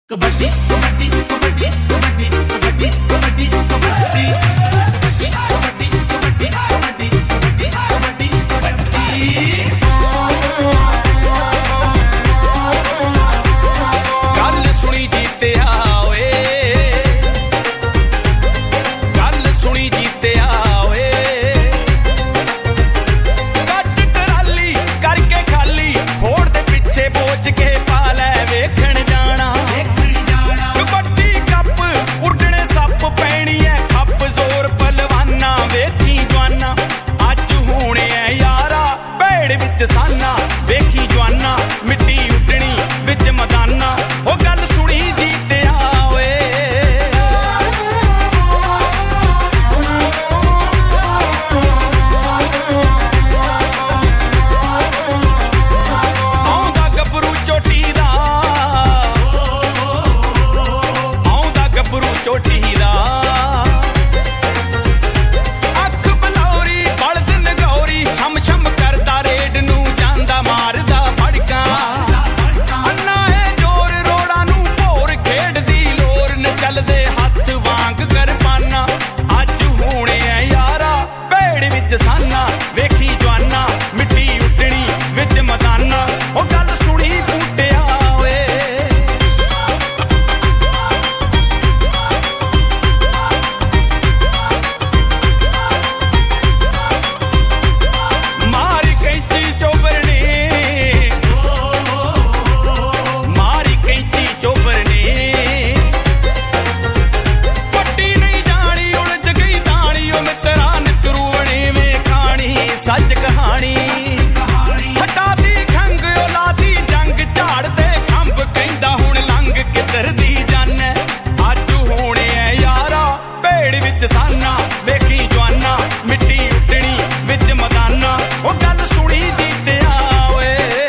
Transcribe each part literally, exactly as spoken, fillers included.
कबड्डी कबड्डी कबड्डी कबड्डी कबड्डी कबड्डी कबड्डी कबड्डी कबड्डी कबड्डी कबड्डी कबड्डी कबड्डी गल सुनी जीते आओए गल सुनी जीते आओए कट टराली करके खाली होड़ दे पिछे बोझ के पा लै वेखण जाना कबड्डी कप उड़ने सप पैनी है खप जोर पलवाना वेखी जवाना अज होने है यारा भेड़ विच साना वेखी जवाना मिट्टी उडनी विच मदाना ओ गल सुनी जीते आओए आउंदा गबरू चोटी दा आउंदा गबरू चोटी दा अख बलौरी बलद नगौरी छम छम करदा रेड नू जांदा मारदा फड़का अन्ना है जोर रोड़ा नू भोर खेड़दी लोर न चलदे हथ वांग करपाना अज होने है यारा भेड़ विच साना वेखी जवाना मिट्टी उडनी विच मदाना ओ गल सुनी बूटिया ओए मारी कैंची चोबरने मारी कैंची चोबरने पट्टी नहीं जानी उलझ गई दानी ओ मित्रा नितरू बने में खानी सच कहानी हटा दी खंग ओ लादी जंग झाड़ दे खंभ कहंदा हुण लंघ किधर दी जाने अज होने है यारा भेड़ विच साना वेखी जवाना मिट्टी उडनी विच मदाना ओ गल सुनी जीते आओए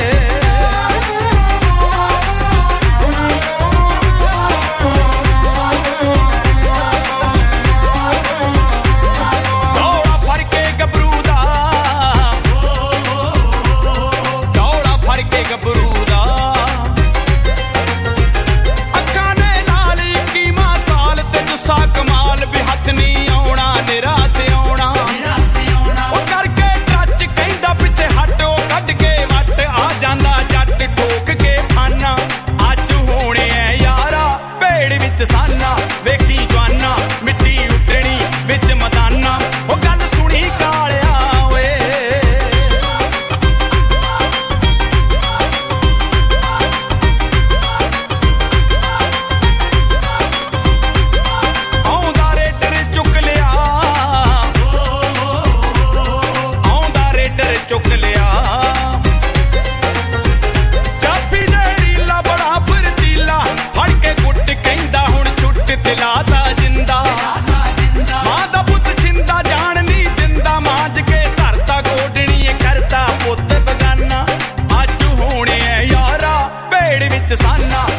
दौड़ा फड़ के गबरू दा दौड़ा फड़ के गबरू दा अखां ने लाल कीमा साल ते जुस्सा कमाल भी हथ नहीं आउणा निराश आउणा ओ करके टच कहंदा पिछे हटो कढ के वट आ जांदा जट ठोक के फाना अज होने है यारा भेड़ विच साना वेखी जवाना मिट्टी उडनी विच मदाना ओ गल सुनी कालिया ओए आउंदा रेडर चुक लिया आउंदा रेडर चुक लिया चाबी ने रीला बड़ा फुर्तीला फड़ के गुੱਟ कहंदा हुण छुट दिलाता जिंदा मां दा पुੱਤ छिंदा जान नहीं दिंदा मांज के धरता गोडनी करता पुੱਤ बगाना अज होने है यारा भेड़ विच साना